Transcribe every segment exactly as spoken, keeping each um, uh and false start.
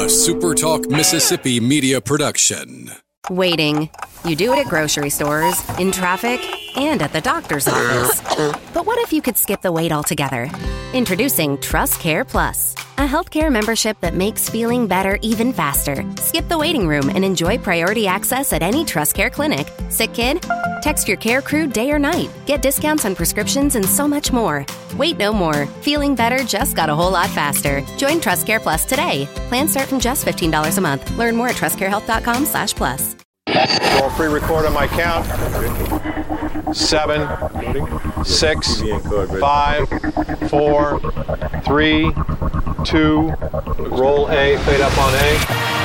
A Super Talk Mississippi media production. Waiting. You do it at grocery stores, in traffic, and at the doctor's office. But what if you could skip the wait altogether? Introducing Trust Care Plus, a healthcare membership that makes feeling better even faster. Skip the waiting room and enjoy priority access at any Trust Care clinic. Sick kid? Text your care crew day or night. Get discounts on prescriptions and so much more. Wait no more. Feeling better just got a whole lot faster. Join Trust Care Plus today. Plans start from just fifteen dollars a month. Learn more at trustcarehealth.com slash plus. Roll free record on my count. Seven, six, five, four, three, two, roll A, fade up on A.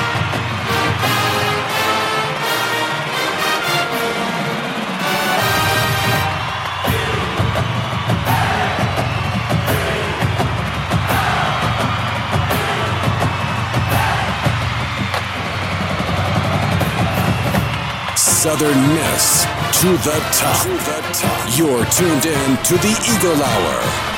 Southern Miss to the top. To the top. You're tuned in to the Eagle Hour.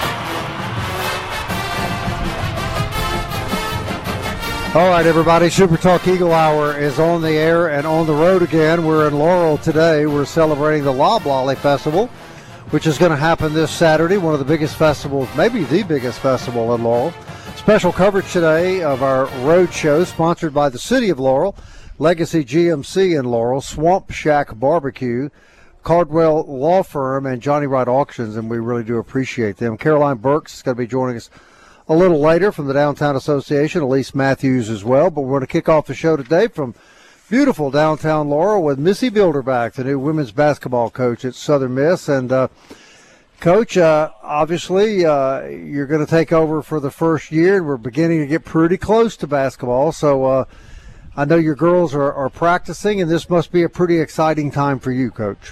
All right, everybody. Super Talk Eagle Hour is on the air and on the road again. We're in Laurel today. We're celebrating the Loblolly Festival, which is going to happen this Saturday, one of the biggest festivals, maybe the biggest festival in Laurel. Special coverage today of our road show sponsored by the City of Laurel, Legacy G M C in Laurel, Swamp Shack Barbecue, Cardwell Law Firm, and Johnny Wright Auctions, and we really do appreciate them. Caroline Burks is going to be joining us a little later from the Downtown Association, Elise Matthews as well, but we're going to kick off the show today from beautiful downtown Laurel with Missy Bilderbach, the new women's basketball coach at Southern Miss. And, uh, Coach, uh, obviously uh, you're going to take over for the first year, and we're beginning to get pretty close to basketball, so uh, I know your girls are, are practicing, and this must be a pretty exciting time for you, Coach.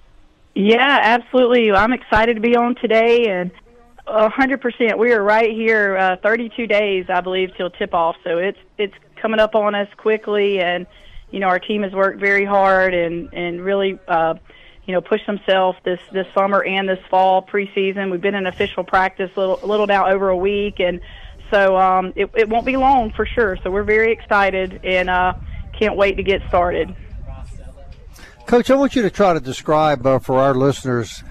Yeah, absolutely. I'm excited to be on today, and one hundred percent. We are right here, uh, thirty-two days, I believe, till tip-off. So it's it's coming up on us quickly, and, you know, our team has worked very hard and, and really, uh, you know, pushed themselves this, this summer and this fall preseason. We've been in official practice a little, a little now over a week, and So um, it, it won't be long for sure. So we're very excited and uh, can't wait to get started. Coach, I want you to try to describe uh, for our listeners,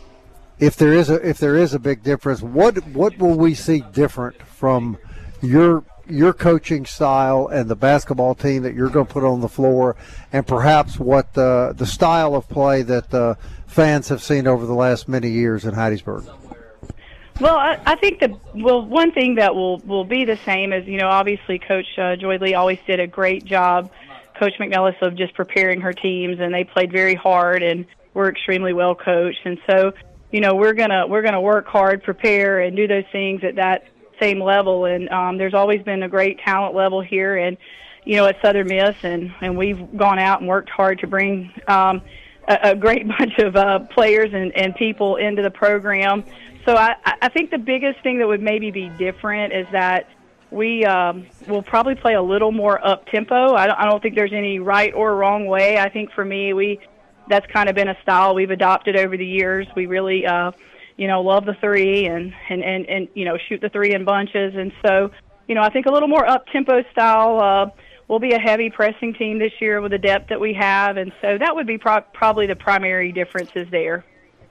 if there is a if there is a big difference, what what will we see different from your your coaching style and the basketball team that you're going to put on the floor, and perhaps what uh, the style of play that uh, fans have seen over the last many years in Hattiesburg? Well, I, I think the well one thing that will will be the same is, you know, obviously Coach uh, Joy Lee always did a great job, Coach McNellis, of just preparing her teams, and they played very hard and were extremely well coached. And so, you know, we're gonna we're gonna work hard, prepare, and do those things at that same level. And um, there's always been a great talent level here, and you know, at Southern Miss, and and we've gone out and worked hard to bring um, a, a great bunch of uh, players and, and people into the program. So I, I think the biggest thing that would maybe be different is that we um, will probably play a little more up-tempo. I don't, I don't think there's any right or wrong way. I think for me, we that's kind of been a style we've adopted over the years. We really, uh, you know, love the three and, and, and, and, you know, shoot the three in bunches. And so, you know, I think a little more up-tempo style. Uh, we'll be a heavy pressing team this year with the depth that we have. And so that would be pro- probably the primary differences there.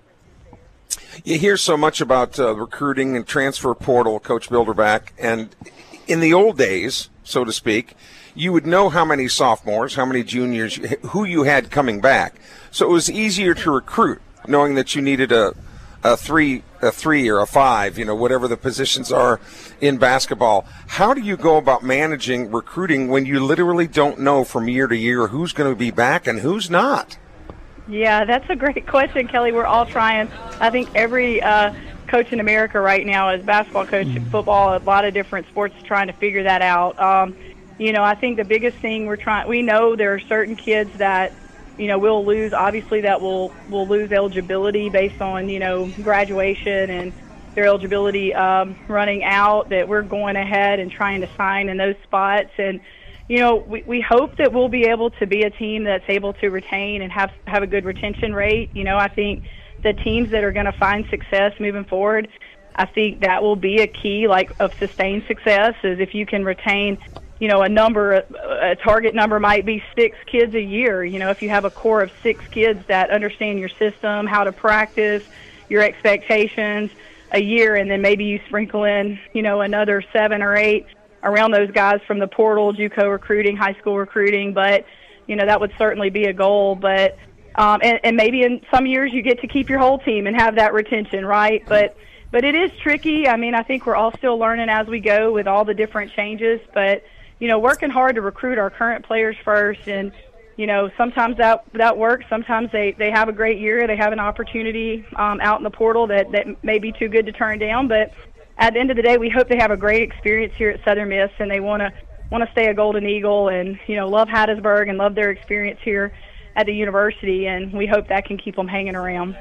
You hear so much about uh, recruiting and transfer portal, Coach Bilderbach, and in the old days, so to speak, you would know how many sophomores, how many juniors, who you had coming back. So it was easier to recruit, knowing that you needed a, a three, a three or a five, you know, whatever the positions are in basketball. How do you go about managing recruiting when you literally don't know from year to year who's going to be back and who's not? Yeah, that's a great question, Kelly. We're all trying. I think every uh, coach in America right now is basketball coach, football, a lot of different sports trying to figure that out. Um, you know, I think the biggest thing we're trying, we know there are certain kids that, you know, we'll lose, obviously that will will lose eligibility based on, you know, graduation and their eligibility um, running out, that we're going ahead and trying to sign in those spots. And you know, we, we hope that we'll be able to be a team that's able to retain and have have a good retention rate. You know, I think the teams that are going to find success moving forward, I think that will be a key, like, of sustained success, is if you can retain, you know, a number, a target number might be six kids a year. You know, if you have a core of six kids that understand your system, how to practice, your expectations a year, and then maybe you sprinkle in, you know, another seven or eight around those guys from the portal, JUCO recruiting, high school recruiting. But, you know, that would certainly be a goal. But, um, and, and maybe in some years you get to keep your whole team and have that retention, right? But, but it is tricky. I mean, I think we're all still learning as we go with all the different changes. But, you know, working hard to recruit our current players first, and, you know, sometimes that that works. Sometimes they, they have a great year. They have an opportunity um, out in the portal that, that may be too good to turn down. But at the end of the day, we hope they have a great experience here at Southern Miss, and they want to want to stay a Golden Eagle and, you know, love Hattiesburg and love their experience here at the university. And we hope that can keep them hanging around.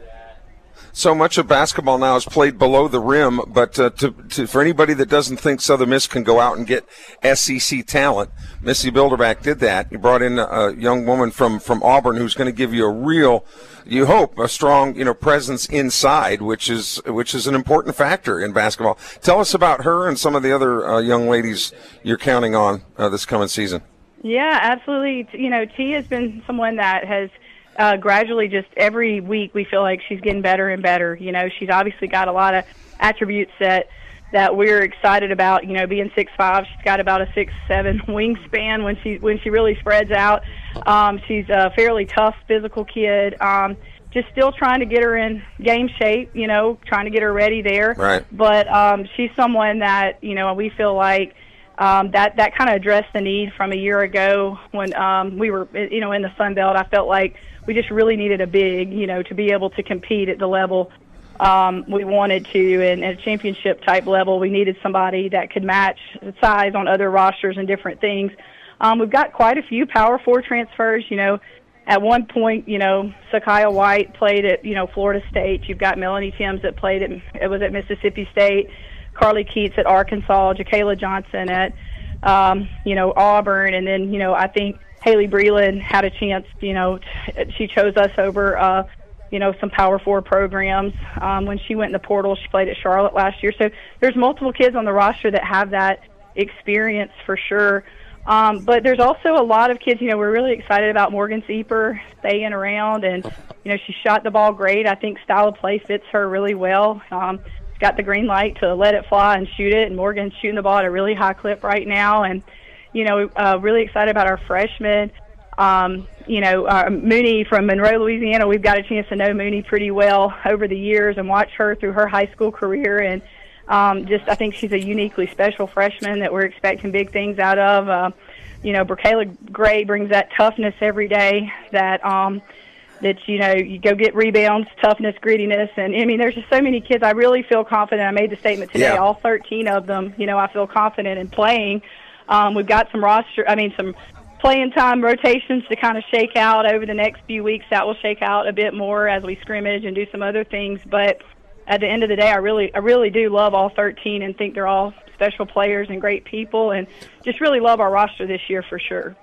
So much of basketball now is played below the rim, but uh, to, to, for anybody that doesn't think Southern Miss can go out and get S E C talent, Missy Bilderback did that. You brought in a young woman from, from Auburn who's going to give you a real, you hope, a strong, you know, presence inside, which is which is an important factor in basketball. Tell us about her and some of the other uh, young ladies you're counting on uh, this coming season. Yeah, absolutely. You know, T has been someone that has Uh, gradually, just every week, we feel like she's getting better and better. You know, she's obviously got a lot of attributes that that we're excited about. You know, being six five, she's got about a six seven wingspan when she when she really spreads out. Um, she's a fairly tough, physical kid. Um, just still trying to get her in game shape. You know, trying to get her ready there. Right. But um, she's someone that, you know, we feel like. Um, that that kind of addressed the need from a year ago when um, we were, you know, in the Sun Belt. I felt like we just really needed a big, you know, to be able to compete at the level um, we wanted to, and at a championship type level, we needed somebody that could match the size on other rosters and different things. Um, we've got quite a few Power Four transfers. You know, at one point, you know, Sakiah White played at, you know, Florida State. You've got Melanie Timms that played at, it was at Mississippi State. Carly Keats at Arkansas, Jacayla Johnson at, um, you know, Auburn. And then, you know, I think Haley Breland had a chance, you know, t- she chose us over, uh, you know, some Power Four programs. Um, when she went in the portal, she played at Charlotte last year. So there's multiple kids on the roster that have that experience for sure. Um, but there's also a lot of kids, you know, we're really excited about Morgan Sieper staying around. And, you know, she shot the ball great. I think style of play fits her really well. Um, got the green light to let it fly and shoot it, and Morgan's shooting the ball at a really high clip right now. And, you know, uh, really excited about our freshmen. Um, you know, uh, Mooney from Monroe, Louisiana, we've got a chance to know Mooney pretty well over the years and watch her through her high school career. And um, just I think she's a uniquely special freshman that we're expecting big things out of. Uh, you know, Bracayla Gray brings that toughness every day that um, – that, you know, you go get rebounds, toughness, grittiness. And, I mean, there's just so many kids. I really feel confident. I made the statement today, yeah. all thirteen of them, you know, I feel confident in playing. Um, we've got some roster, I mean, some playing time rotations to kind of shake out over the next few weeks. That will shake out a bit more as we scrimmage and do some other things. But at the end of the day, I really, I really do love all thirteen and think they're all special players and great people, and just really love our roster this year for sure.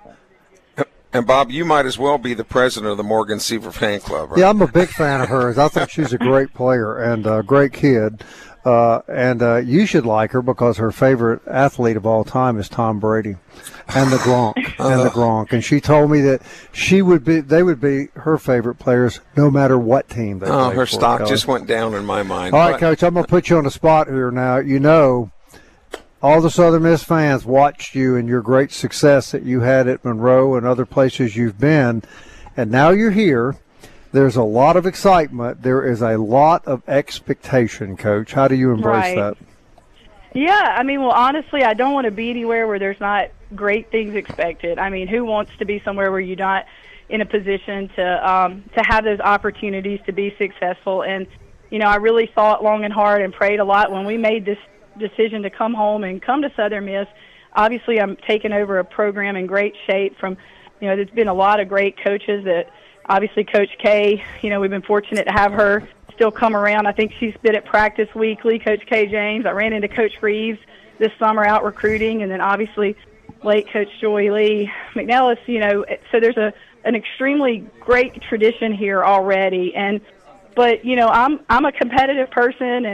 And, Bob, you might as well be the president of the Morgan Siever fan club, right? Yeah, I'm a big fan of hers. I think she's a great player and a great kid. Uh, and uh, you should like her because her favorite athlete of all time is Tom Brady and the Gronk and the Gronk. And she told me that she would be, they would be her favorite players no matter what team they Oh, played her for, stock Coach. just went down in my mind. All right, but, Coach, I'm going to put you on the spot here now. You know, all the Southern Miss fans watched you and your great success that you had at Monroe and other places you've been, and now you're here. There's a lot of excitement. There is a lot of expectation, Coach. How do you embrace Right. that? Yeah, I mean, well, honestly, I don't want to be anywhere where there's not great things expected. I mean, who wants to be somewhere where you're not in a position to um, to have those opportunities to be successful? And, you know, I really thought long and hard and prayed a lot when we made this decision to come home and come to Southern Miss. Obviously, I'm taking over a program in great shape from, you know, there's been a lot of great coaches that obviously Coach K, you know, we've been fortunate to have her still come around. I think she's been at practice weekly, Coach K. James. I ran into Coach Reeves this summer out recruiting, and then obviously late Coach Joy Lee McNellis, you know, so there's a an extremely great tradition here already. And but, you know, I'm I'm a competitive person, and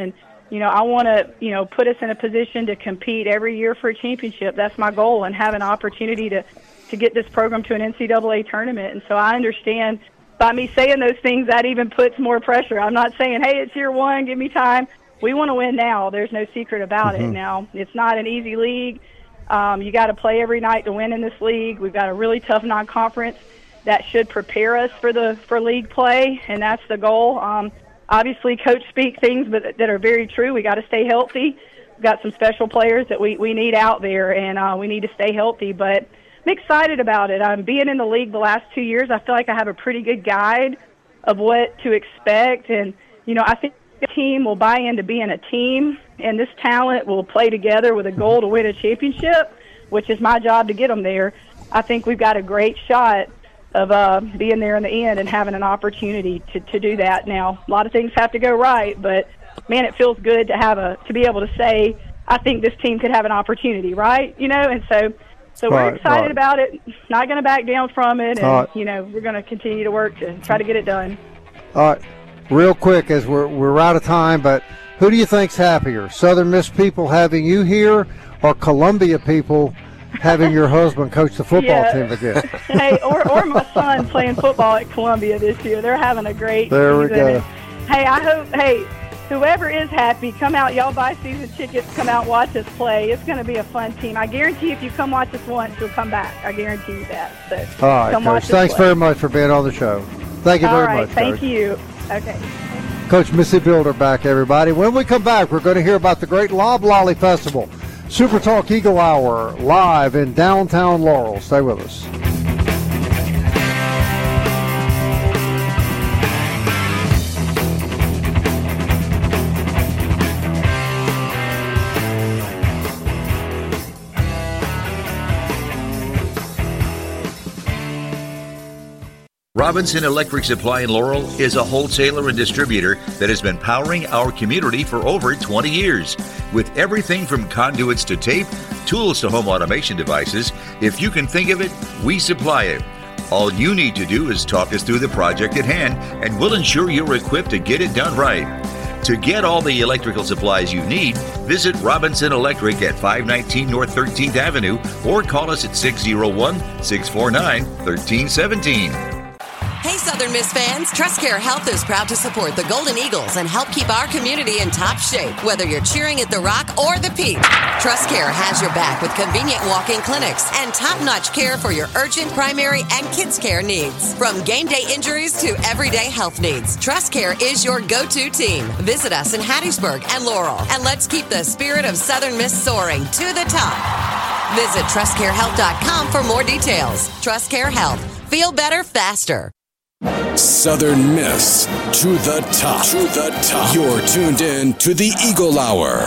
you know, I want to, you know, put us in a position to compete every year for a championship. That's my goal, and have an opportunity to, to get this program to an N C double A tournament. And so I understand by me saying those things, that even puts more pressure. I'm not saying, hey, it's year one, give me time. We want to win now. There's no secret about mm-hmm. it. Now, it's not an easy league. Um, you got to play every night to win in this league. We've got a really tough non-conference that should prepare us for the for league play, and that's the goal. Um, obviously, Coach speak things but that are very true. We got to stay healthy. We've got some special players that we, we need out there, and uh, we need to stay healthy. But I'm excited about it. I'm being in the league the last two years. I feel like I have a pretty good guide of what to expect, and you know, I think the team will buy into being a team, and this talent will play together with a goal to win a championship, which is my job to get them there. I think we've got a great shot of uh, being there in the end and having an opportunity to, to do that. Now, a lot of things have to go right, but man, it feels good to have a to be able to say, I think this team could have an opportunity, right? You know, and so so we're right, excited right. about it. Not going to back down from it, and right. you know, we're going to continue to work to try to get it done. All right, real quick, as we're we're out of time, but who do you think's happier, Southern Miss people having you here, or Columbia people having your husband coach the football yeah. team again? Hey, or or my son playing football at Columbia this year. They're having a great there season. we go. And, hey, I hope. Hey. Whoever is happy, come out. Y'all buy season tickets. Come out, watch us play. It's going to be a fun team. I guarantee if you come watch us once, you'll come back. I guarantee you that. So, all right, come Coach. watch us Thanks play. very much for being on the show. Thank you All very right, much, thank Coach. you. Okay. Coach Missy Builder back, everybody. When we come back, we're going to hear about the Great Loblolly Festival. Super Talk Eagle Hour live in downtown Laurel. Stay with us. Robinson Electric Supply in Laurel is a wholesaler and distributor that has been powering our community for over twenty years. With everything from conduits to tape, tools to home automation devices, if you can think of it, we supply it. All you need to do is talk us through the project at hand, and we'll ensure you're equipped to get it done right. To get all the electrical supplies you need, visit Robinson Electric at five nineteen North thirteenth Avenue or call us at six oh one, six four nine, one three one seven. Hey, Southern Miss fans, TrustCare Health is proud to support the Golden Eagles and help keep our community in top shape, whether you're cheering at the Rock or the Peak. TrustCare has your back with convenient walk-in clinics and top-notch care for your urgent, primary, and kids' care needs. From game day injuries to everyday health needs, TrustCare is your go-to team. Visit us in Hattiesburg and Laurel, and let's keep the spirit of Southern Miss soaring to the top. Visit trust care health dot com for more details. TrustCare Health. Feel better faster. Southern Miss to the top. To the top. You're tuned in to the Eagle Hour.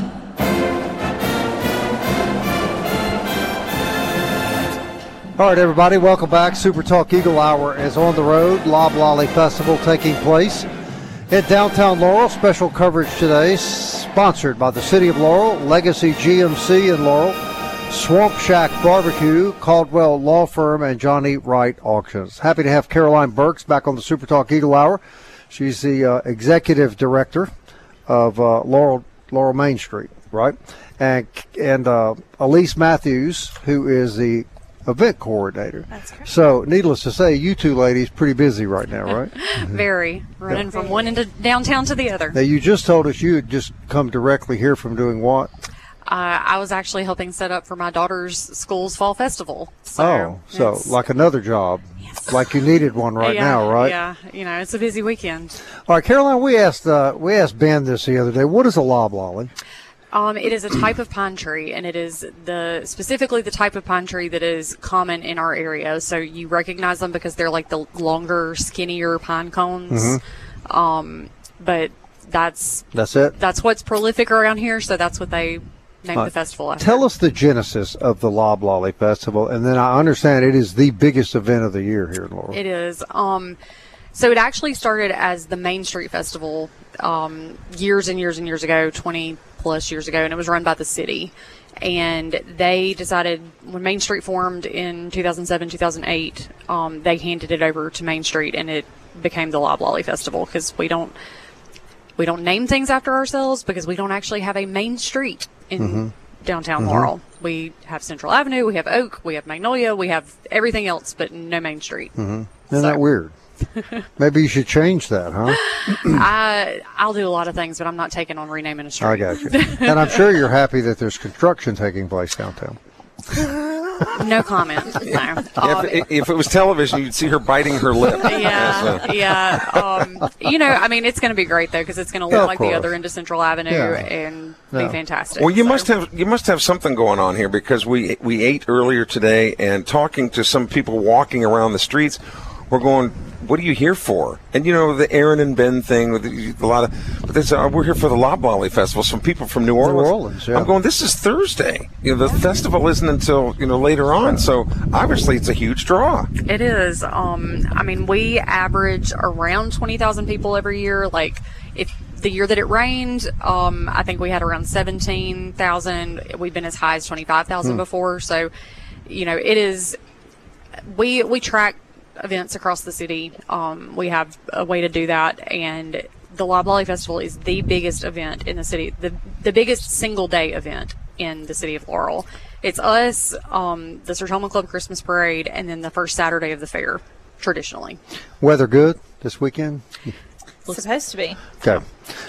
All right, everybody, welcome back. Super Talk Eagle Hour is on the road. Loblolly Festival taking place in downtown Laurel. Special coverage today, sponsored by the City of Laurel, Legacy G M C in Laurel, Swamp Shack Barbecue, Caldwell Law Firm, and Johnny Wright Auctions. Happy to have Caroline Burks back on the Super Talk Eagle Hour. She's the uh, executive director of uh, Laurel Laurel Main Street, right? And and uh, Elise Matthews, who is the event coordinator. That's correct. So, needless to say, you two ladies pretty busy right now, right? Very. Running yeah. from one end of downtown to the other. Now, you just told us you had just come directly here from doing what? Uh, I was actually helping set up for my daughter's school's fall festival. So oh, so like another job. Yes. Like you needed one right yeah, now, right? Yeah, you know, it's a busy weekend. All right, Caroline, we asked uh, we asked Ben this the other day. What is a loblolly? Um, it is a type of pine tree, and it is the specifically the type of pine tree that is common in our area. So you recognize them because they're like the longer, skinnier pine cones. Mm-hmm. Um, but that's that's it. That's what's prolific around here. So that's what they named uh, the festival after. Tell us the genesis of the Loblolly Festival, and then I understand it is the biggest event of the year here in Laurel. It is. Um, so it actually started as the Main Street Festival um, years and years and years ago, twenty plus years ago, and it was run by the city. And they decided when Main Street formed in two thousand seven, two thousand eight, um, they handed it over to Main Street, and it became the Loblolly Festival because we don't. we don't name things after ourselves because we don't actually have a main street in mm-hmm. downtown mm-hmm. Laurel. We have Central Avenue, we have Oak, we have Magnolia, we have everything else, but no main street. Mm-hmm. Isn't so. that weird? Maybe you should change that, huh? I, I'll do a lot of things, but I'm not taking on renaming a street. I got you. And I'm sure you're happy that there's construction taking place downtown. No comment. No. Um, if, if it was television, you'd see her biting her lip. Yeah, yeah. Um, you know, I mean, it's going to be great though because it's going to look yeah, like course. the other end of Central Avenue yeah. and yeah. be fantastic. Well, you so. must have you must have something going on here because we we ate earlier today and talking to some people walking around the streets, we're going, what are you here for? And, you know, the Aaron and Ben thing, with a lot of, but this, uh, we're here for the Loblolly Festival. Some people from New Orleans. New Orleans, yeah. I'm going, this is Thursday. You know, the festival isn't until, you know, later on. So obviously it's a huge draw. It is. Um, I mean, we average around twenty thousand people every year. Like, if the year that it rained, um, I think we had around seventeen thousand. We've been as high as twenty-five thousand hmm. before. So, you know, it is, we, we track events across the city. Um, we have a way to do that, and the Loblolly Festival is the biggest event in the city, the the biggest single day event in the city of Laurel. It's us, um, the Sertoma Club Christmas Parade, and then the first Saturday of the fair, traditionally. Weather good this weekend? It's supposed to be. Okay.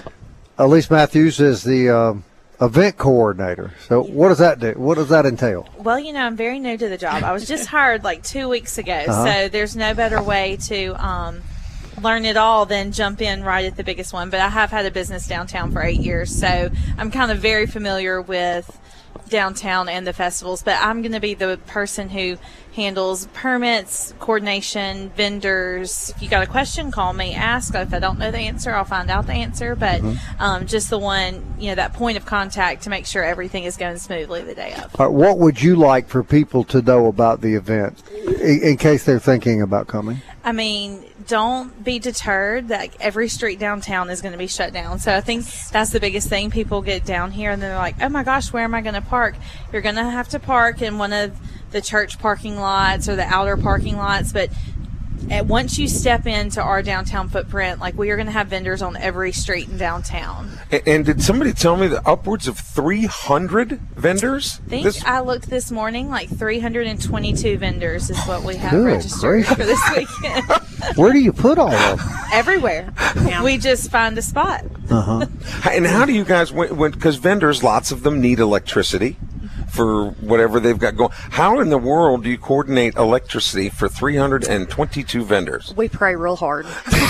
Elise Matthews is the uh, event coordinator. So what does that do? What does that entail? Well, you know, I'm very new to the job. I was just hired like two weeks ago, uh-huh. so there's no better way to um, learn it all than jump in right at the biggest one. But I have had a business downtown for eight years, so I'm kind of very familiar with downtown and the festivals. But I'm going to be the person who handles permits, coordination, vendors. If you got a question, call me, ask. If I don't know the answer, I'll find out the answer. But mm-hmm. um, just the one, you know, that point of contact to make sure everything is going smoothly the day of. All right, what would you like for people to know about the event in, in case they're thinking about coming? I mean, don't be deterred that every street downtown is going to be shut down. So I think that's the biggest thing. People get down here and they're like, oh my gosh, where am I going to park? You're going to have to park in one of the church parking lots or the outer parking lots. But at, once you step into our downtown footprint, like we are going to have vendors on every street in downtown. And, and did somebody tell me that upwards of three hundred vendors? I think this- I looked this morning, like three hundred twenty-two vendors is what we have Good registered gracious. for this weekend. Where do you put all of them? Everywhere. Yeah. We just find a spot. Uh-huh. And how do you guys, because vendors, lots of them need electricity for whatever they've got going. How in the world do you coordinate electricity for three hundred twenty-two vendors? We pray real hard.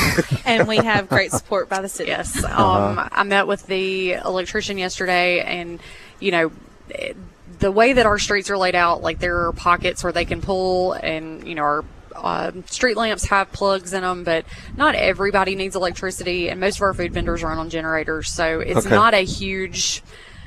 And we have great support by the city. Yes. Um, Uh-huh. I met with the electrician yesterday, and, you know, the way that our streets are laid out, like there are pockets where they can pull, and, you know, our uh, street lamps have plugs in them, but not everybody needs electricity, and most of our food vendors run on generators, so it's Okay. not a huge...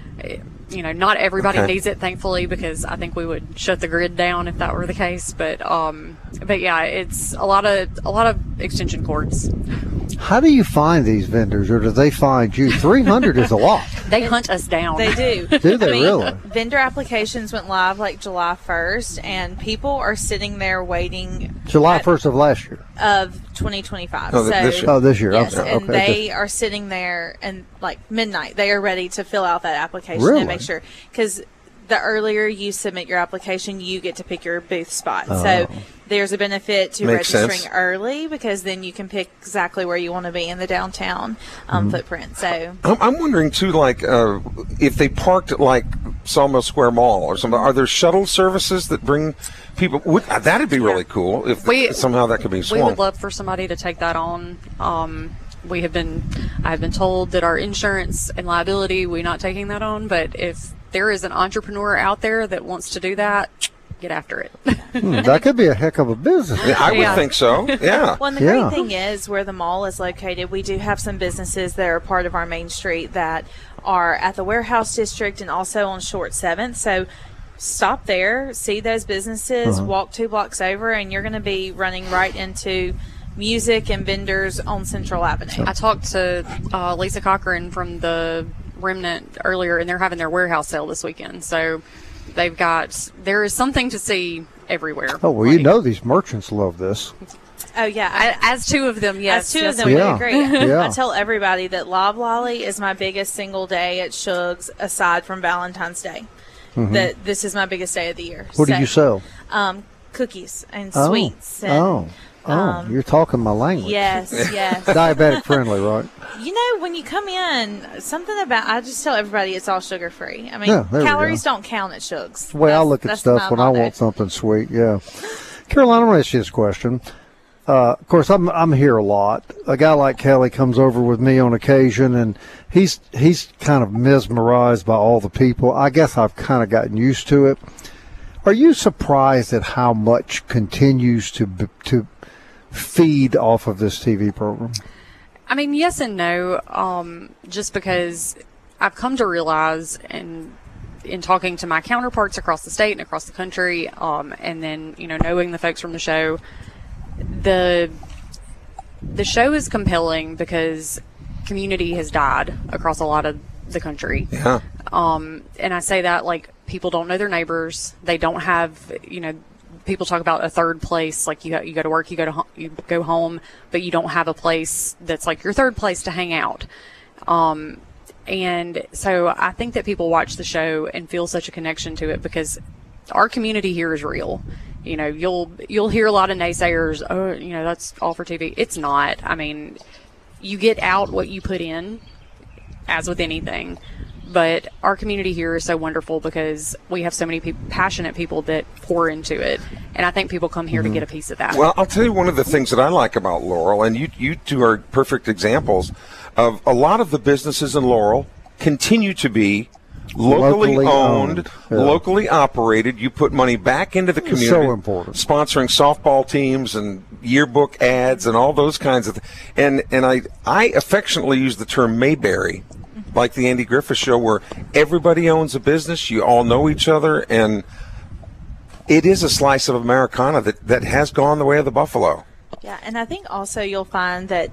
You know, not everybody Okay. needs it, thankfully, because I think we would shut the grid down if that were the case. But, um, but yeah, it's a lot of a lot of extension cords. How do you find these vendors, or do they find you? three hundred is a lot. They hunt us down. They do. Do they I mean, really? Vendor applications went live like July first, and people are sitting there waiting. July at- first of last year. of twenty twenty-five. Oh, so, this year. Oh, this year. Yes, Okay. and okay. they are sitting there and like midnight. They are ready to fill out that application Really? and make sure, because the earlier you submit your application, you get to pick your booth spot. Oh. So there's a benefit to Makes registering sense. early, because then you can pick exactly where you want to be in the downtown um, Mm-hmm. footprint. So I'm, I'm wondering too, like uh, if they parked at like Sawmill Square Mall or something. Are there shuttle services that bring people? Would, uh, that'd be really cool if We- somehow that could be We swung. would love for somebody to take that on. Um, we have been, I've been told that our insurance and liability, we're not taking that on. But if there is an entrepreneur out there that wants to do that, get after it. Hmm, that could be a heck of a business. Yeah, I would Yeah. think so. Yeah. Well, and the Yeah. great thing is, where the mall is located, we do have some businesses that are part of our main street that are at the warehouse district and also on Short seventh. So stop there, see those businesses, Uh-huh. walk two blocks over, and you're going to be running right into music and vendors on Central Avenue. I talked to uh, Lisa Cochran from the Remnant earlier, and they're having their warehouse sale this weekend. So they've got, there is something to see everywhere. Oh, well, you Like, know these merchants love this. Oh, yeah. I, as two of them, yes. As two yes, of them, yeah. we agree. Yeah. I tell everybody that Loblolly is my biggest single day at Shug's aside from Valentine's Day. Mm-hmm. That this is my biggest day of the year. What so, do you sell? Um, cookies and Oh. sweets. And, Oh. Oh, um, you're talking my language. Yes, yes. Diabetic friendly, right? You know, when you come in, something about, I just tell everybody it's all sugar free. I mean, Yeah, there we calories go. don't count at Shug's. The way I That's- look at that's stuff my when I motto. want something sweet, yeah. Caroline, I'm going to ask you this question. Uh, of course, I'm I'm here a lot. A guy like Kelly comes over with me on occasion, and he's he's kind of mesmerized by all the people. I guess I've kind of gotten used to it. Are you surprised at how much continues to b- to feed off of this T V program? I mean, yes and no. Um, just because I've come to realize, and in talking to my counterparts across the state and across the country, um, and then you know knowing the folks from the show, the the show is compelling because community has died across a lot of the country. Yeah. Um, and I say that like people don't know their neighbors. They don't have, you know, people talk about a third place. Like you, you go to work, you go to ho- you go home, but you don't have a place that's like your third place to hang out. Um, and so I think that people watch the show and feel such a connection to it because our community here is real. You know, you'll you'll hear a lot of naysayers. Oh, you know, that's all for T V. It's not. I mean, you get out what you put in, as with anything. But our community here is so wonderful because we have so many pe- passionate people that pour into it. And I think people come here Mm-hmm. to get a piece of that. Well, I'll tell you one of the things that I like about Laurel, and you you two are perfect examples of a lot of the businesses in Laurel continue to be locally, Locally owned, owned, yeah. locally operated. You put money back into the community. So important. Sponsoring softball teams and yearbook ads and all those kinds of th- and and I I affectionately use the term Mayberry, like the Andy Griffith Show, where everybody owns a business, you all know each other, and it is a slice of Americana that, that has gone the way of the buffalo. Yeah, and I think also you'll find that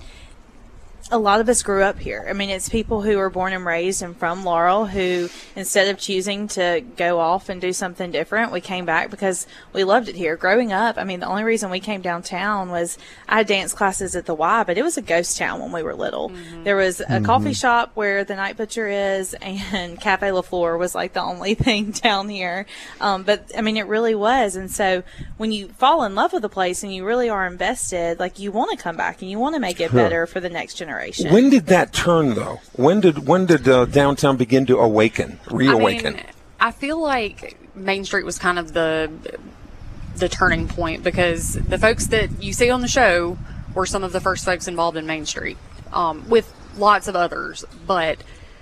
a lot of us grew up here. I mean, it's people who were born and raised and from Laurel who, instead of choosing to go off and do something different, we came back because we loved it here. Growing up, I mean, the only reason we came downtown was I had dance classes at the Y, but it was a ghost town when we were little. Mm-hmm. There was a mm-hmm. coffee shop where the Night Butcher is, and Cafe La Fleur was like the only thing down here. Um, but, I mean, it really was. And so when you fall in love with a place and you really are invested, like you want to come back and you want to make it Sure. better for the next generation. When did that turn, though? When did when did uh, downtown begin to awaken, reawaken? I mean, I feel like Main Street was kind of the the turning point because the folks that you see on the show were some of the first folks involved in Main Street, um, with lots of others. But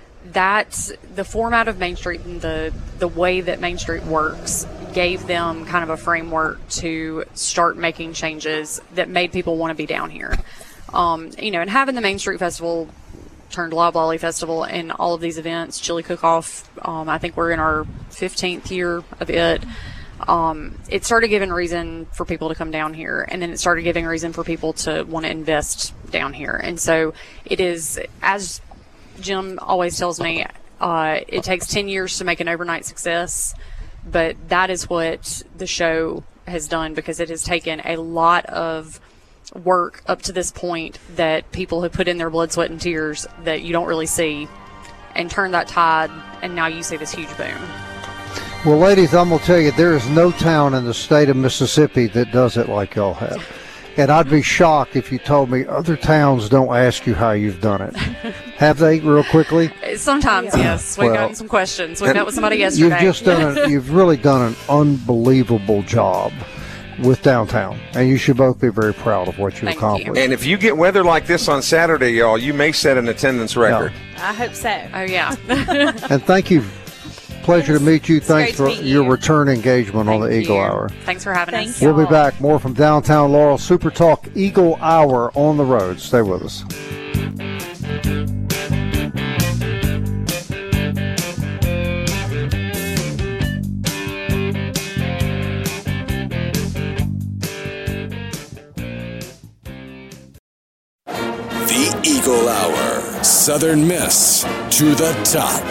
that's the format of Main Street and the the way that Main Street works gave them kind of a framework to start making changes that made people want to be down here. Um, you know, and having the Main Street Festival turned Loblolly Festival and all of these events, Chili Cook-Off, um, I think we're in our fifteenth year of it. Um, it started giving reason for people to come down here, and then it started giving reason for people to want to invest down here. And so it is, as Jim always tells me, uh, it takes ten years to make an overnight success, but that is what the show has done because it has taken a lot of work up to this point that people have put in their blood, sweat, and tears that you don't really see, and turned that tide, and now you see this huge boom. Well, ladies, I'm going to tell you, there is no town in the state of Mississippi that does it like y'all have. And I'd be shocked if you told me other towns don't ask you how you've done it. Have they, real quickly? Sometimes, yes. We've Well, gotten some questions. We met with somebody yesterday. You've just done a, you've really done an unbelievable job with downtown, and you should both be very proud of what you've Thank accomplished. you. And if you get weather like this on Saturday, y'all, you may set an attendance record. I hope so. Oh, yeah. And thank you. Pleasure to meet you. Thanks great for to meet your you. return engagement on Thank the Eagle you. Hour. Thanks for having Thank us. you. We'll be y'all. back. More from Downtown Laurel. Super Talk Eagle Hour on the road. Stay with us. The Eagle Hour. Southern Miss to the top.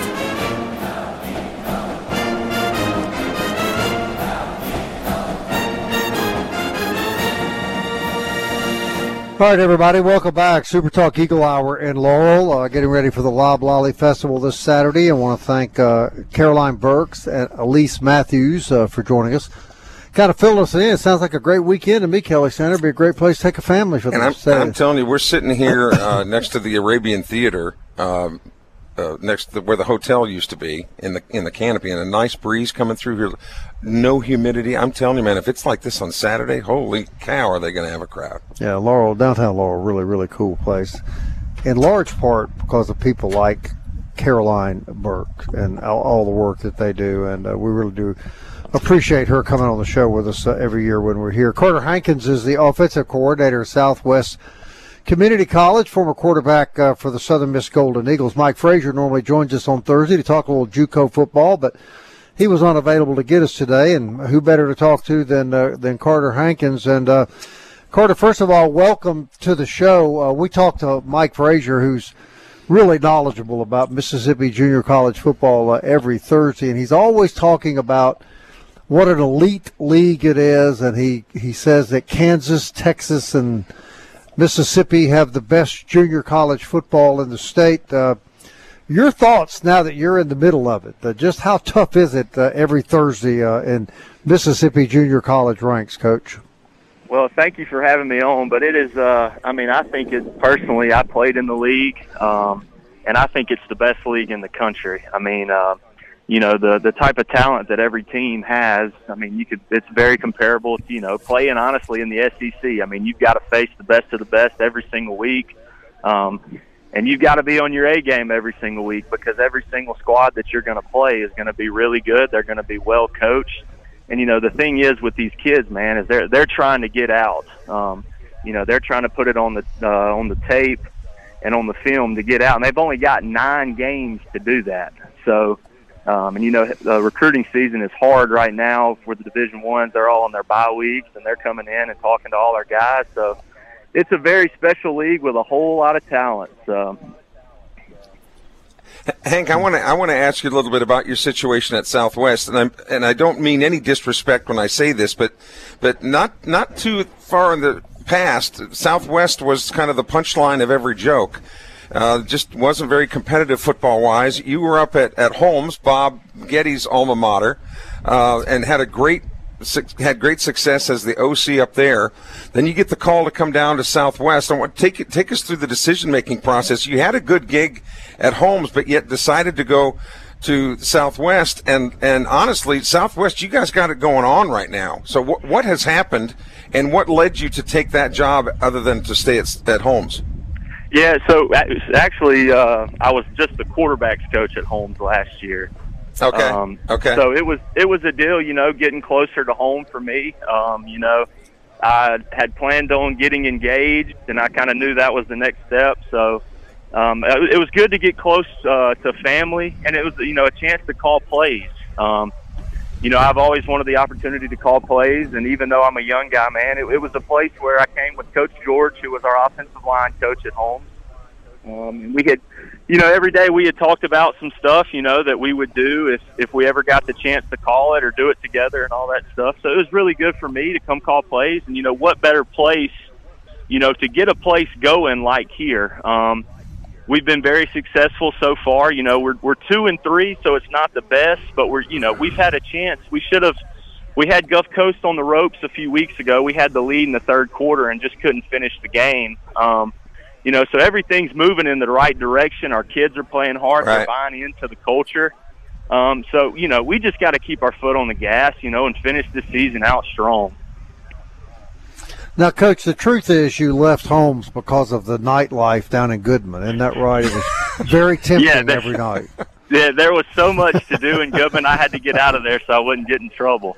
All right, everybody, welcome back. Super Talk Eagle Hour in Laurel, uh, getting ready for the Loblolly Festival this Saturday. I want to thank uh, Caroline Burks and Elise Matthews uh, for joining us. Kind of filling us in. It sounds like a great weekend to me, Kelly Center. It'd be a great place to take a family for and this. I'm, I'm telling you, we're sitting here uh, next to the Arabian Theater, um, uh, next to the, where the hotel used to be, in the in the canopy, and a nice breeze coming through here. No humidity. I'm telling you, man, if it's like this on Saturday, holy cow, are they going to have a crowd? Yeah, Laurel, downtown Laurel, really, really cool place. In large part because of people like Caroline Burke and all, all the work that they do, and uh, we really do appreciate her coming on the show with us uh, every year when we're here. Carter Hankins is the offensive coordinator at Southwest Community College, former quarterback uh, for the Southern Miss Golden Eagles. Mike Frazier normally joins us on Thursday to talk a little JUCO football, but he was unavailable to get us today, and who better to talk to than uh, than Carter Hankins. And uh, Carter, first of all, welcome to the show. Uh, we talked to Mike Frazier, who's really knowledgeable about Mississippi junior college football uh, every Thursday, and he's always talking about what an elite league it is, and he, he says that Kansas, Texas, and Mississippi have the best junior college football in the state. Uh, your thoughts now that you're in the middle of it, uh, just how tough is it uh, every Thursday uh, in Mississippi junior college ranks, Coach? Well, thank you for having me on, but it is, uh, I mean, I think it, personally, I played in the league, um, and I think it's the best league in the country. I mean, uh, you know, the the type of talent that every team has, I mean, you could it's very comparable to, you know, playing honestly in the S E C. I mean, you've got to face the best of the best every single week, um, and you've got to be on your A game every single week, because every single squad that you're going to play is going to be really good. They're going to be well coached. And, you know, the thing is with these kids, man, is they're they're trying to get out. Um, you know, they're trying to put it on the uh, on the tape and on the film to get out, and they've only got nine games to do that. So, um, and you know, the recruiting season is hard right now for the Division Ones. They're all on their bye weeks, and they're coming in and talking to all our guys. So, it's a very special league with a whole lot of talent. So. Hank, I want to I want to ask you a little bit about your situation at Southwest, and I'm and I don't mean any disrespect when I say this, but but not not too far in the past, Southwest was kind of the punchline of every joke. Uh, just wasn't very competitive football wise. You were up at, at Holmes, Bob Getty's alma mater, uh, and had a great had great success as the O C up there. Then you get the call to come down to Southwest. I want take take us through the decision-making process. You had a good gig at Holmes, but yet decided to go to Southwest. And, and honestly, Southwest, you guys got it going on right now. So what what has happened, and what led you to take that job other than to stay at, at Holmes? Yeah, so actually, uh, I was just the quarterbacks coach at Holmes last year. Okay. Um, okay. So it was it was a deal, you know, getting closer to home for me. Um, you know, I had planned on getting engaged, and I kind of knew that was the next step. So um, it, it was good to get close uh, to family, and it was, you know, a chance to call plays. Um, you know, I've always wanted the opportunity to call plays, and even though I'm a young guy, man, it, it was a place where I came with Coach George, who was our offensive line coach at Holmes. Um, we had, you know, every day we had talked about some stuff, you know, that we would do if, if we ever got the chance to call it or do it together and all that stuff. So it was really good for me to come call plays. And, you know, what better place, you know, to get a place going like here. Um, we've been very successful so far. You know, we're, we're two and three, so it's not the best, but we're, you know, we've had a chance. We should have, we had Gulf Coast on the ropes a few weeks ago. We had the lead in the third quarter and just couldn't finish the game. Um, You know, so everything's moving in the right direction. Our kids are playing hard. Right. They're buying into the culture. Um, so, you know, we just got to keep our foot on the gas, you know, and finish this season out strong. Now, Coach, the truth is you left Holmes because of the nightlife down in Goodman. Isn't that right? It was very tempting yeah, there, every night. Yeah, there was so much to do in Goodman, I had to get out of there so I wouldn't get in trouble.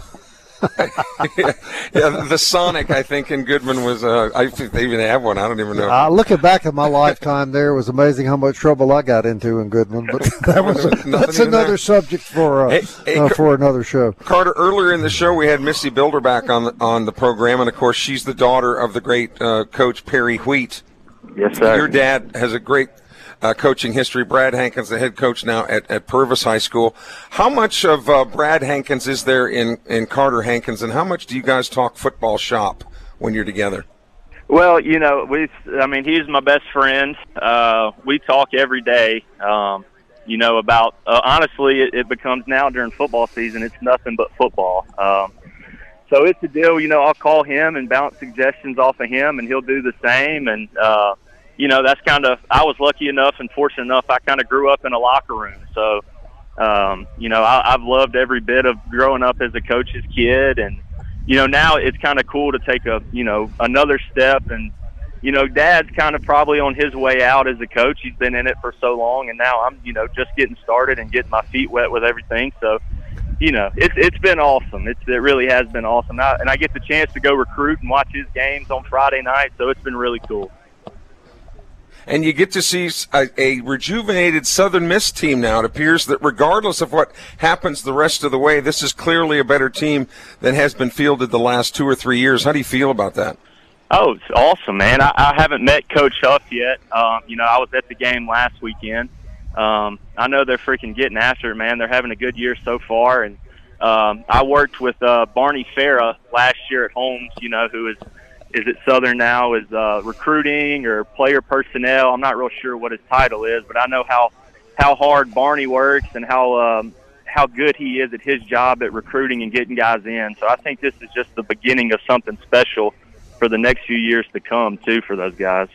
yeah, yeah, the Sonic, I think, in Goodman was, uh, I think they even have one. I don't even know. Uh, looking back at my lifetime there, it was amazing how much trouble I got into in Goodman. But that was a, that's another there. subject for uh, hey, hey, uh, for another show. Carter, earlier in the show, we had Missy Bilderback on the, on the program, and, of course, she's the daughter of the great uh, coach Perry Wheat. Yes, sir. Your dad has a great Uh, coaching history. Brad Hankins, the head coach now at, at Purvis High School. How much of uh, Brad Hankins is there in, in Carter Hankins, and how much do you guys talk football shop when you're together? Well, you know, we. I mean, he's my best friend. Uh, we talk every day. Um, you know, about uh, honestly, it, it becomes now during football season, it's nothing but football. Um, so it's a deal. You know, I'll call him and bounce suggestions off of him, and he'll do the same. And uh, you know, that's kind of. I was lucky enough and fortunate enough. I kind of grew up in a locker room, so um, you know, I, I've loved every bit of growing up as a coach's kid. And you know, now it's kind of cool to take a, you know, another step. And, you know, Dad's kind of probably on his way out as a coach. He's been in it for so long, and now I'm, you know, just getting started and getting my feet wet with everything. So, you know, it's it's been awesome. It's, it really has been awesome. I, and I get the chance to go recruit and watch his games on Friday night, so it's been really cool. And you get to see a, a rejuvenated Southern Miss team now. It appears that regardless of what happens the rest of the way, this is clearly a better team than has been fielded the last two or three years. How do you feel about that? Oh, it's awesome, man. I, I haven't met Coach Huff yet. Um, you know, I was at the game last weekend. Um, I know they're freaking getting after it, man. They're having a good year so far. And um, I worked with uh, Barney Farah last year at Holmes, you know, who is – is at Southern now, is uh, recruiting or player personnel. I'm not real sure what his title is, but I know how how hard Barney works and how um, how good he is at his job at recruiting and getting guys in. So I think this is just the beginning of something special for the next few years to come, too, for those guys.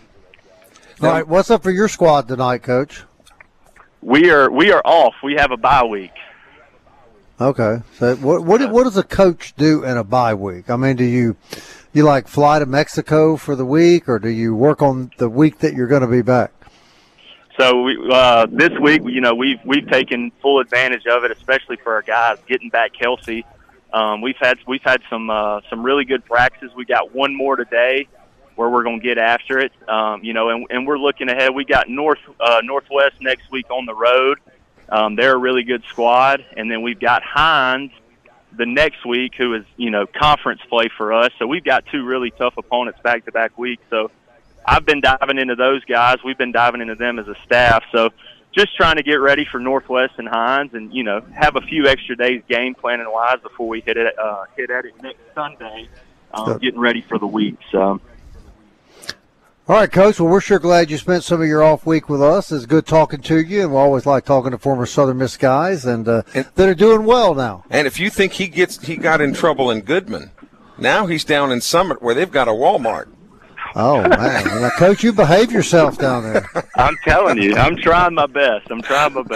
All right, what's up for your squad tonight, Coach? We are we are off. We have a bye week. Okay. So what what what does a coach do in a bye week? I mean, do you you like fly to Mexico for the week, or do you work on the week that you're going to be back? So we, uh, this week, you know, we've we've taken full advantage of it, especially for our guys getting back healthy. Um, we've had we've had some uh, some really good practices. We got one more today, where we're going to get after it. Um, you know, and, and we're looking ahead. We got North uh, Northwest next week on the road. Um, they're a really good squad, and then we've got Hines the next week, who is, you know, conference play for us. So we've got two really tough opponents back-to-back weeks. So I've been diving into those guys. We've been diving into them as a staff. So just trying to get ready for Northwest and Hines, and, you know, have a few extra days game planning wise before we hit it uh, hit at it next Sunday. Um, getting ready for the week. So. All right, Coach. Well, we're sure glad you spent some of your off week with us. It's good talking to you, and we always like talking to former Southern Miss guys, and, uh, and that are doing well now. And if you think he gets he got in trouble in Goodman, now he's down in Summit where they've got a Walmart. Oh, man. Now, Coach, you behave yourself down there. I'm telling you, I'm trying my best. I'm trying my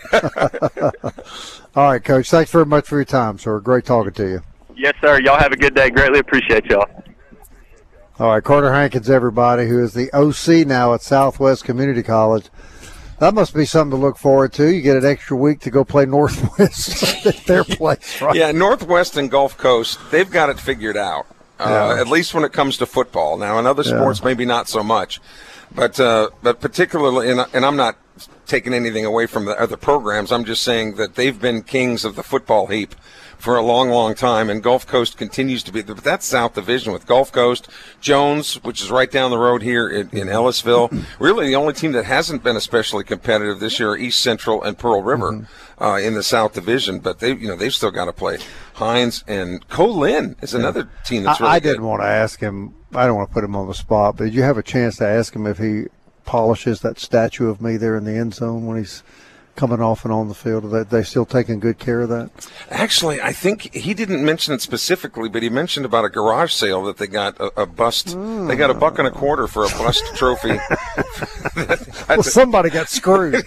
best. All right, Coach. Thanks very much for your time, sir. Great talking to you. Yes, sir. Y'all have a good day. Greatly appreciate y'all. All right, Carter Hankins, everybody, who is the O C now at Southwest Community College. That must be something to look forward to. You get an extra week to go play Northwest at their place, right? Yeah, Northwest and Gulf Coast, they've got it figured out, uh, yeah. At least when it comes to football. Now, in other sports, yeah. maybe not so much. But uh, but particularly, in, and I'm not taking anything away from the other programs, I'm just saying that they've been kings of the football heap for a long, long time, and Gulf Coast continues to be. But that's South Division with Gulf Coast, Jones, which is right down the road here in, in Ellisville. Really, the only team that hasn't been especially competitive this year are East Central and Pearl River mm-hmm. uh, in the South Division. But they, you know, they've still got to play. Hines and Colin is another yeah. team that's really I, I good. didn't want to ask him. I don't want to put him on the spot, but did you have a chance to ask him if he polishes that statue of me there in the end zone when he's coming off and on the field? Are they still taking good care of that? Actually, I think he didn't mention it specifically, but he mentioned about a garage sale that they got a, a bust. Mm. They got a buck and a quarter for a bust trophy. Well, somebody got screwed.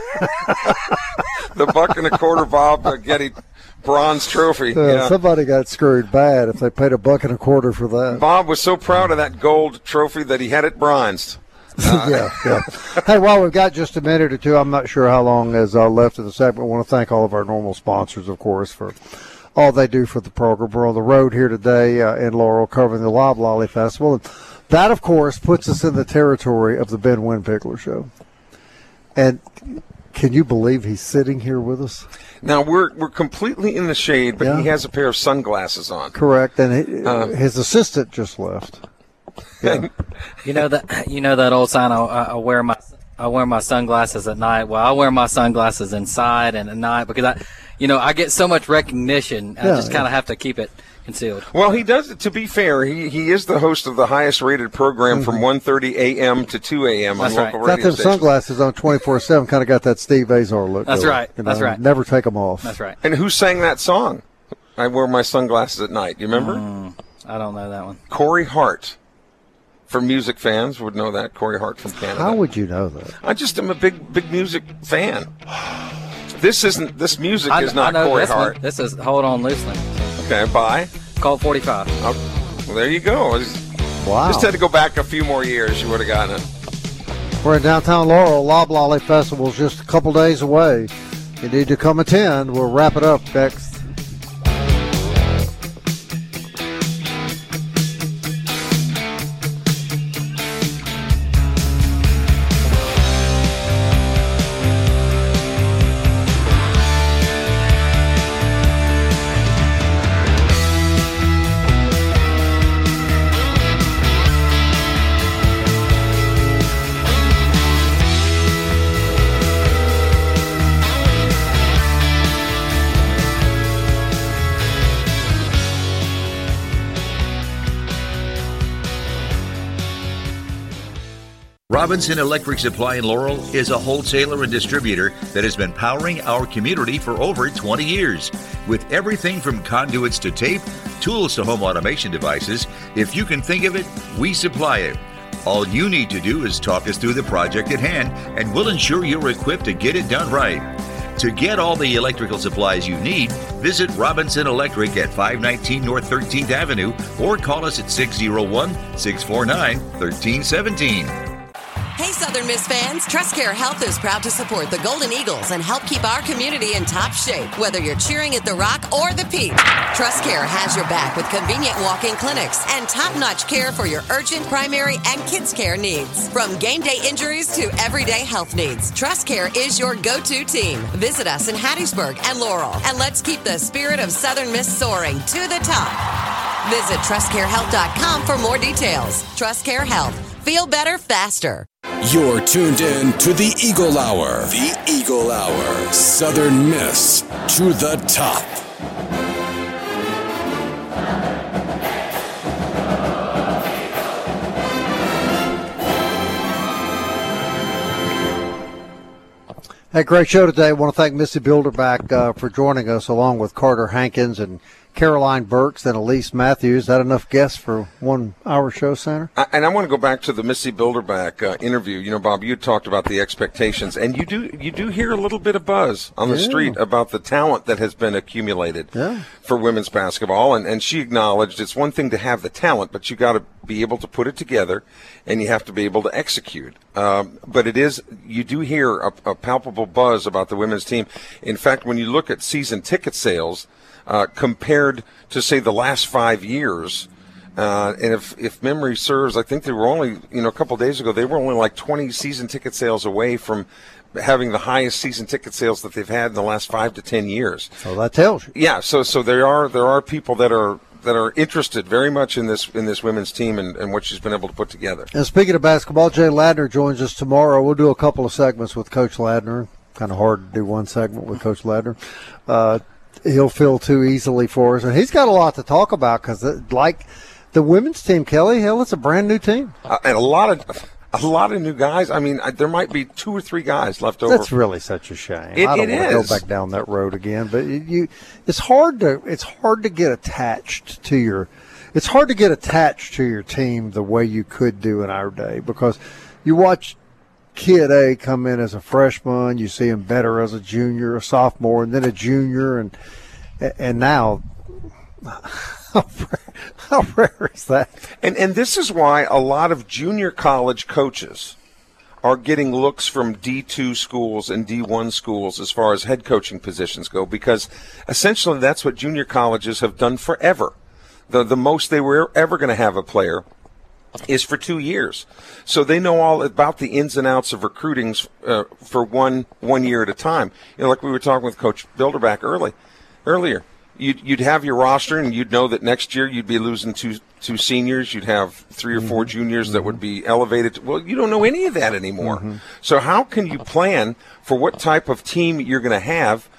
The buck and a quarter Bob Getty bronze trophy. Uh, yeah. Somebody got screwed bad if they paid a buck and a quarter for that. Bob was so proud of that gold trophy that he had it bronzed. Uh, yeah, yeah. Hey, while we've got just a minute or two, I'm not sure how long is uh, left of the segment. I want to thank all of our normal sponsors, of course, for all they do for the program. We're on the road here today uh, in Laurel covering the Loblolly Festival. And that, of course, puts us in the territory of the Ben Winpickler Show. And can you believe he's sitting here with us? Now, we're we're completely in the shade, but yeah. he has a pair of sunglasses on. Correct, and he, uh, his assistant just left. Yeah. You know that you know that old sign. I, I wear my I wear my sunglasses at night. Well, I wear my sunglasses inside and at night because I, you know, I get so much recognition, I Yeah, just kind of have to keep it concealed. Well, he does. To be fair, he, he is the host of the highest-rated program Mm-hmm. from one thirty a.m. to two a.m. on That's local right. Got radio them stations. sunglasses on twenty-four seven. Kind of got that Steve Azar look. That's going, right. you know, That's right. Never take them off. That's right. And who sang that song? I wear my sunglasses at night. You remember? Mm, I don't know that one. Corey Hart. For music fans would know that. Corey Hart from Canada. How would you know that? I just am a big, big music fan. This isn't. This music I, is not I know Corey this Hart. One. This is Hold On Loosely. Okay, bye. Call forty-five. Oh, well, there you go. I just, Wow. just had to go back a few more years. You would have gotten it. We're in downtown Laurel. Loblolly Festival's just a couple days away. You need to come attend. We'll wrap it up next. Robinson Electric Supply in Laurel is a wholesaler and distributor that has been powering our community for over twenty years. With everything from conduits to tape, tools to home automation devices, if you can think of it, we supply it. All you need to do is talk us through the project at hand, and we'll ensure you're equipped to get it done right. To get all the electrical supplies you need, visit Robinson Electric at five nineteen North thirteenth Avenue or call us at six oh one, six four nine, one three one seven. Hey, Southern Miss fans, TrustCare Health is proud to support the Golden Eagles and help keep our community in top shape, whether you're cheering at the Rock or the Peak. TrustCare has your back with convenient walk-in clinics and top-notch care for your urgent, primary, and kids' care needs. From game day injuries to everyday health needs, TrustCare is your go-to team. Visit us in Hattiesburg and Laurel, and let's keep the spirit of Southern Miss soaring to the top. Visit trust care health dot com for more details. TrustCare Health. Feel better faster. You're tuned in to the Eagle Hour. The Eagle Hour. Southern Miss to the top. Hey, great show today. I want to thank Missy Bilderback uh, for joining us, along with Carter Hankins and Caroline Burks and Elise Matthews. Is that enough guests for one hour show, Senator? I, and I want to go back to the Missy Bilderback uh, interview. You know, Bob, you talked about the expectations, and you do you do hear a little bit of buzz on the Yeah. street about the talent that has been accumulated Yeah. for women's basketball. And, and she acknowledged it's one thing to have the talent, but you got to be able to put it together, and you have to be able to execute. Um, but it is you do hear a, a palpable buzz about the women's team. In fact, when you look at season ticket sales, Uh, compared to, say, the last five years. Uh, and if, if memory serves, I think they were only, you know, a couple of days ago, they were only like twenty season ticket sales away from having the highest season ticket sales that they've had in the last five to ten years. So that tells you. Yeah, so so there are there are people that are that are interested very much in this in this women's team and, and what she's been able to put together. And speaking of basketball, Jay Ladner joins us tomorrow. We'll do a couple of segments with Coach Ladner. Kind of hard to do one segment with Coach Ladner. Uh, he'll fill too easily for us. And he's got a lot to talk about because, like the women's team, Kelly, hell, it's a brand new team. Uh, and a lot of a lot of new guys. I mean, I, there might be two or three guys left over. That's really such a shame. It, I don't it want to is. go back down that road again. But it, you, it's hard to it's hard to get attached to your it's hard to get attached to your team the way you could do in our day, because you watch Kid A come in as a freshman, you see him better as a junior, a sophomore, and then a junior, and and now how rare, how rare is that? And and this is why a lot of junior college coaches are getting looks from D two schools and D one schools as far as head coaching positions go, because essentially that's what junior colleges have done forever. The the most they were ever going to have a player is for two years. So they know all about the ins and outs of recruiting uh, for one one year at a time. You know, like we were talking with Coach Bilderback early, earlier. You'd, you'd have your roster, and you'd know that next year you'd be losing two two seniors. You'd have three or four juniors that would be elevated. To, well, you don't know any of that anymore. Mm-hmm. So how can you plan for what type of team you're going to have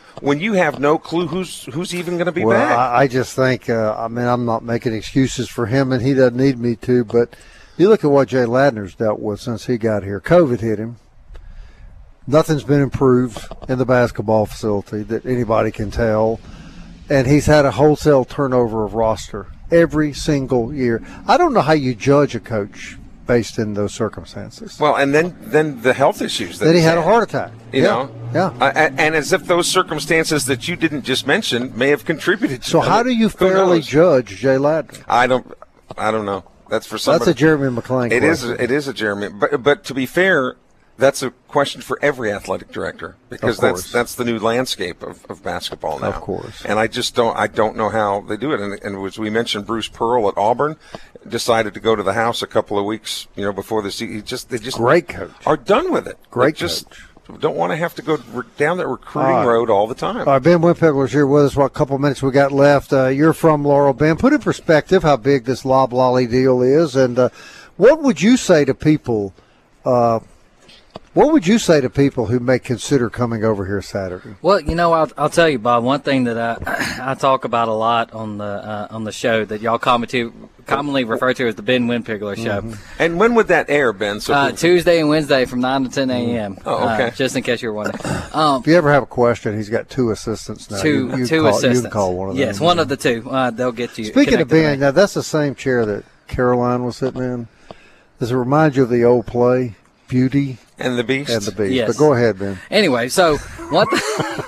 when you have no clue who's who's even going to be well, back. I, I just think, uh, I mean, I'm not making excuses for him, and he doesn't need me to, but you look at what Jay Ladner's dealt with since he got here. COVID hit him. Nothing's been improved in the basketball facility that anybody can tell, and he's had a wholesale turnover of roster every single year. I don't know how you judge a coach based in those circumstances. Well, and then then the health issues. That then he had a heart attack. You yeah. know? Yeah. Uh, and, and as if those circumstances that you didn't just mention may have contributed to So it. how do you Who fairly knows? judge Jay Ladner? I don't I don't know. That's for somebody. That's a Jeremy McClain It is question. it is a Jeremy. But but to be fair, that's a question for every athletic director because Of that's course. that's the new landscape of, of basketball now. Of course. And I just don't I don't know how they do it. And, and as we mentioned, Bruce Pearl at Auburn decided to go to the house a couple of weeks, you know, before the season. He just they just Great coach. are done with it. Great They just coach. don't want to have to go re- down that recruiting All right. road all the time. All right, Ben Winpigler's here with us. What couple minutes we got left? Uh, you're from Laurel, Ben. Put in perspective how big this Lob Lolly deal is, and uh, what would you say to people? Uh, what would you say to people who may consider coming over here Saturday? Well, you know, I'll, I'll tell you, Bob. One thing that I I talk about a lot on the uh, on the show that y'all comment to, commonly refer to as the Ben Winpigler Show. Mm-hmm. And when would that air, Ben? So Uh, Tuesday and Wednesday from nine to ten a.m. Oh, okay. Uh, just in case you're wondering. Um, If you ever have a question, he's got two assistants now. two You- you two call, assistants. You can call one of them. Yes, one of the two. Uh, they'll get you. Speaking of connected to Ben, me. now that's the same chair that Caroline was sitting in. Does it remind you of the old play, Beauty and the Beast? and the Beast? Yes. But go ahead, Ben. Anyway, so one th-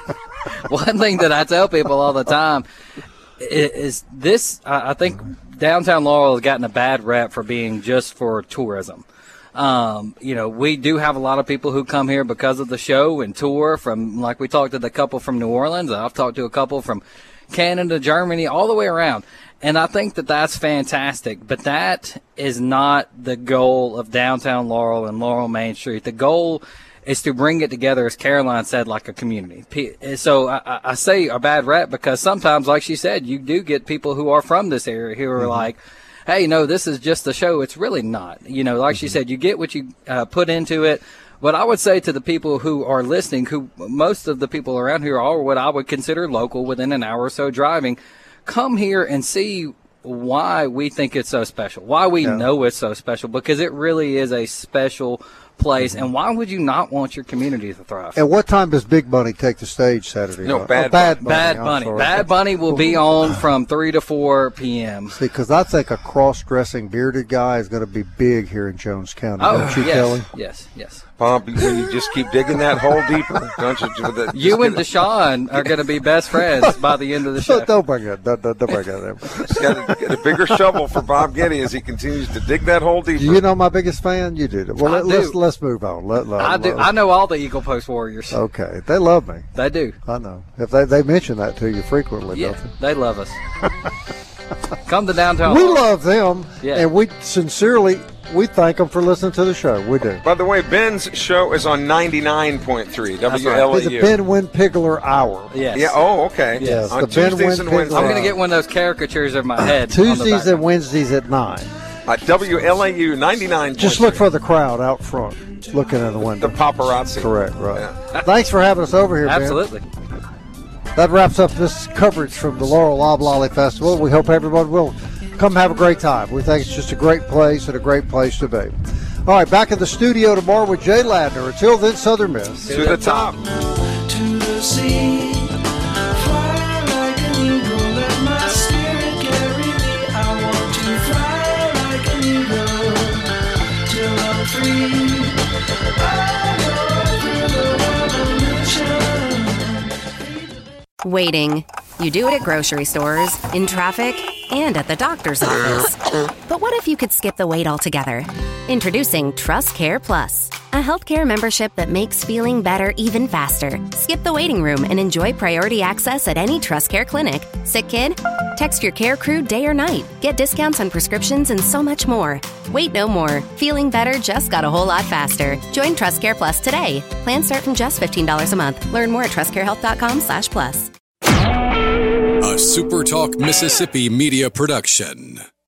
one thing that I tell people all the time is, is this. I I think downtown Laurel has gotten a bad rep for being just for tourism. Um, you know, we do have a lot of people who come here because of the show and tour. From like we talked to the couple from New Orleans. I've talked to a couple from Canada, Germany, all the way around. And I think that that's fantastic, but that is not the goal of downtown Laurel and Laurel Main Street. The goal is to bring it together, as Caroline said, like a community. P- So I, I say a bad rep because sometimes, like she said, you do get people who are from this area who are like, hey, no, this is just a show. It's really not. You know, like she said, you get what you uh, put into it. But I would say to the people who are listening, who most of the people around here are what I would consider local within an hour or so driving, come here and see why we think it's so special, why we Yeah. know it's so special, because it really is a special place. And why would you not want your community to thrive? At what time does Big Bunny take the stage Saturday? No, night? Bad Oh, Bad Bunny. Bad I'm Bunny. sorry. Bad Bunny will be on from three to four p.m. See, because I think a cross-dressing bearded guy is going to be big here in Jones County. Oh, Don't you, yes, Kelly? yes, yes. Bob, you, you just keep digging that hole deeper, don't you? With the- You just and get- Deshaun are going to be best friends by the end of the show. Don't, don't bring it. Don't, don't, don't bring it. just got to get a bigger shovel for Bob Getty as he continues to dig that hole deeper. Do you know my biggest fan? You do. Well, I let, let's do. let's move on. Let, let, I do. let- I know all the Eagle Post Warriors. Okay, they love me. They do. I know. If they they mention that to you frequently, Yeah, don't they love us. Come to downtown. they? We Laurel. love them, Yeah. and we sincerely we thank them for listening to the show. We do. By the way, Ben's show is on ninety-nine point three W L A It's a U. Ben Winpigler hour. Yes. Yeah. Oh, okay. Yes, On the Ben Tuesdays and Winpigler Wednesdays. I'm going to get one of those caricatures of my head. on the Tuesdays back. and Wednesdays at nine. Uh, W L A U ninety-nine. Just look for the crowd out front, looking in the window. the paparazzi. Correct, right. Yeah. Thanks for having us over here, Ben. Absolutely. That wraps up this coverage from the Laurel Lob Lolly Festival. We hope everyone will come have a great time. We think it's just a great place and a great place to be. All right, back in the studio tomorrow with Jay Ladner. Until then, Southern Miss. To the top. To the sea, fly like an eagle, let my spirit carry me. I want to fly like an eagle till I'm free. I go through the revolution. Waiting. You do it at grocery stores, in traffic, and at the doctor's office. But what if you could skip the wait altogether? Introducing Trust Care Plus, a healthcare membership that makes feeling better even faster. Skip the waiting room and enjoy priority access at any Trust Care clinic. Sick kid? Text your care crew day or night. Get discounts on prescriptions and so much more. Wait no more. Feeling better just got a whole lot faster. Join Trust Care Plus today. Plans start from just fifteen dollars a month. Learn more at trustcarehealth.com slash plus. A SuperTalk Mississippi media production.